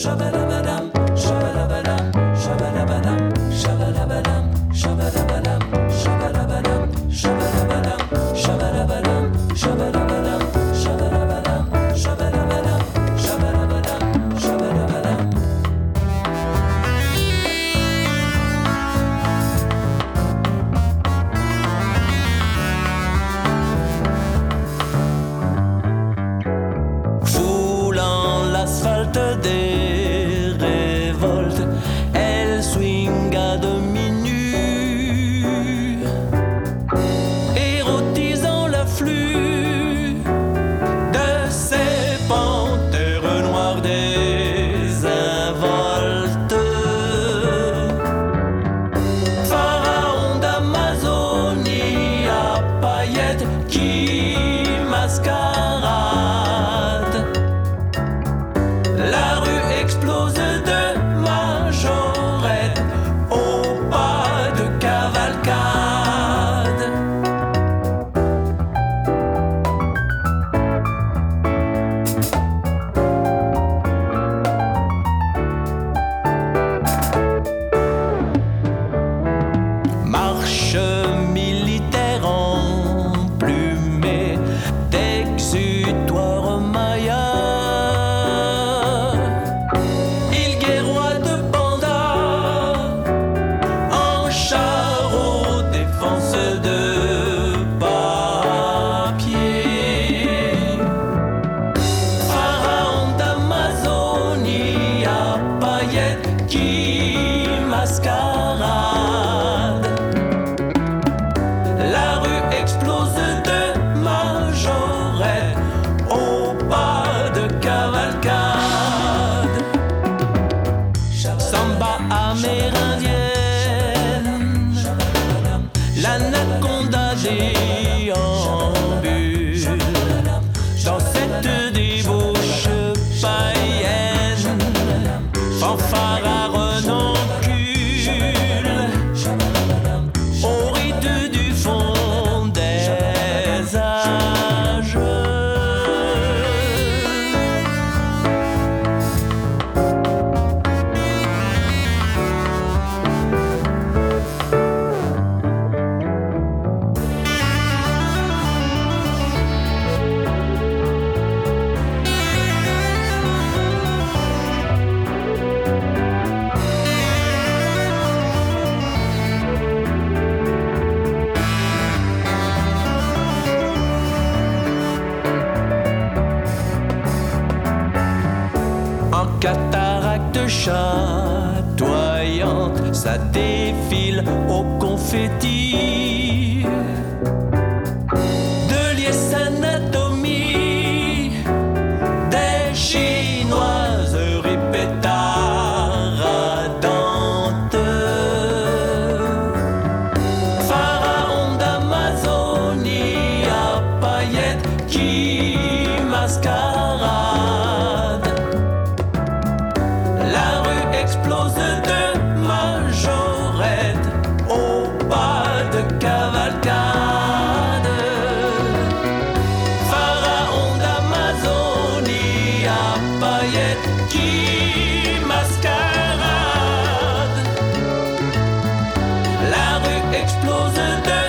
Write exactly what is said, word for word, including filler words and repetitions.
shabalabadam, shabalabadam, shabalabadam, shabalabadam, shabalabadam, shabalabadam, shabalabadam, shabalabadam, shabalabadam, shabalabadam, shabalabadam, shabalabadam, shabalabadam. Foulant l'asphalte des révoltes, elle swing à demi nue, érotisant l'afflux de ces panthères noires désinvoltes. Pharaon d'Amazonie à paillettes qui mascarade. La rue explose de majorettes au pas de cavalcade. Marche militaire emplumée d'exutoire maya. Il guerroie de panda en char aux défenses de papier. Pharaon d'Amazonie à paillettes qui mascarade. La rue explose de majorettes au pas de cavalcade. Samba amérindienne, l'anaconda déambule dans cette débauche païenne. Fanfare à renoncule au rite du fond des âges. En cataracte chatoyante, ça défile au confetti de liesse anatomie des chinoises répétaradantes. Pharaon d'Amazonie à paillettes qui mascarade. La rue explose de majorettes au pas de cavalcade. Pharaon d'Amazonie à paillettes qui mascarade. La rue explose de